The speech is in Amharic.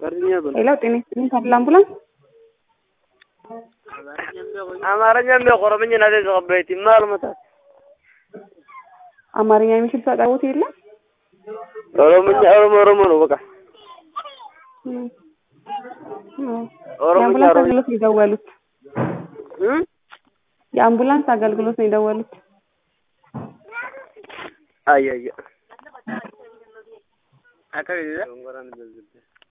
ሄሎ ጤና ይስጥልኝ ታዲላ አምቡላንስ አማርኛም የቆረምኝ ነው ተቀበይት ማልመታ አማርኛ የሚችል ታውቁት የለም ኦሮሞ ነው በቃ የአምቡላንስ አገልግሎት ነው የደወሉት የአምቡላንስ አገልግሎት ነው የደወሉት አይ አካባቢ